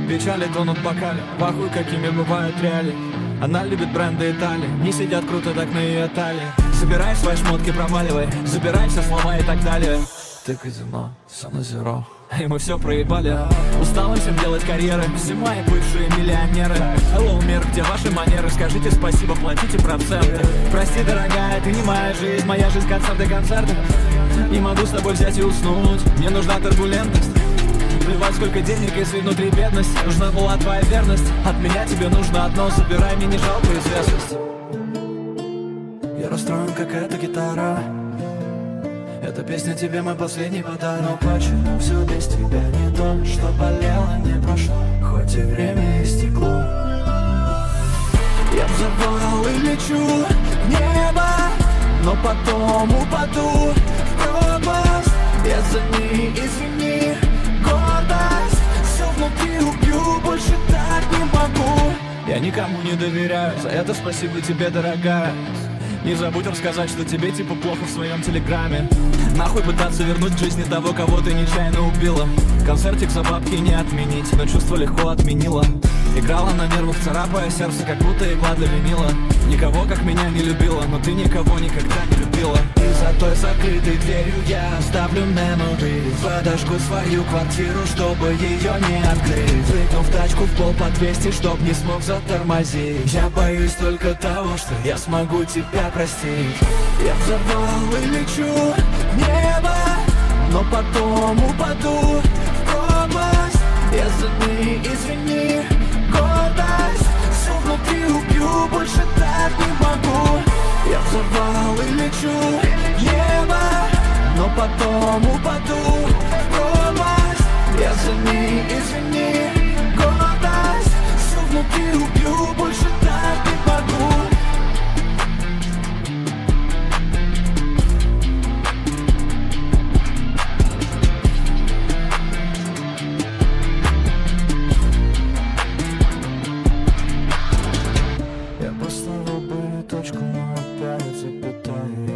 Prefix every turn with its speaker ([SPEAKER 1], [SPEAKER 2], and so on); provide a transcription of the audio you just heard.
[SPEAKER 1] Печали тонут в бокале, пахуй, какими бывают реалии. Она любит бренды Италии, не сидят круто так на ее талии. Собирай свои шмотки, проваливай, забирай все слова и так далее. Ты казино, сам зеро, и мы все проебали. Устала всем делать карьеры, все мои бывшие миллионеры. Hello, мир, где ваши манеры? Скажите спасибо, платите проценты. Прости, дорогая, ты не моя жизнь, моя жизнь концерты. Не могу с тобой взять и уснуть, мне нужна турбулентность. Плевать, сколько денег, если внутри бедность. Нужна была твоя верность, от меня тебе нужно одно. Забирай, мне не жалко известность. Я расстроен, как эта гитара. Эта песня тебе мой последний подарок. Но почему все без тебя не то, что болело, не прошло, хоть и время истекло. Я взорвал и лечу в небо, но потом упаду в пропасть. Я за ней, извини, гордость. Все внутри убью, больше так не могу. Я никому не доверяю, за это спасибо тебе, дорогая. Не забудь рассказать, что тебе типа плохо в своем телеграме. Нахуй пытаться вернуть к жизни того, кого ты нечаянно убила. Концертик за бабки не отменить, но чувство легко отменила. Играла на нервах, царапая сердце, как будто игла для винила. Никого, как меня, не любила, но ты никого никогда не любила. И за той закрытой дверью я оставлю memory. Подожгу свою квартиру, чтобы ее не открыть. Прыгну в тачку в пол по 200, чтоб не смог затормозить. Я боюсь только того, что я смогу тебя простить. Я взорвал и лечу в небо, но потом упаду в пропасть. Я за ней, извини, гордость. Все внутри убью, больше так не могу. Я взорвал и лечу в небо, но потом упаду в пропасть. Я за ней, извини, гордость. Все внутри убью, больше так не могу. Я поставил бы точку, но опять запятая.